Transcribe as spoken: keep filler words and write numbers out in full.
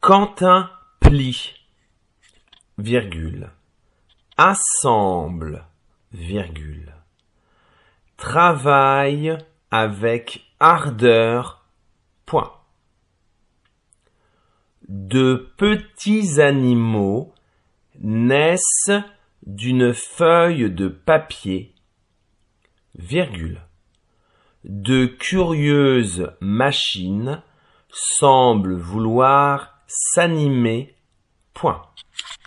Quentin plie, virgule, assemble, virgule, travaille avec ardeur, point. De petits animaux naissent d'une feuille de papier, virgule. De curieuses machines semblent vouloir s'animer, point.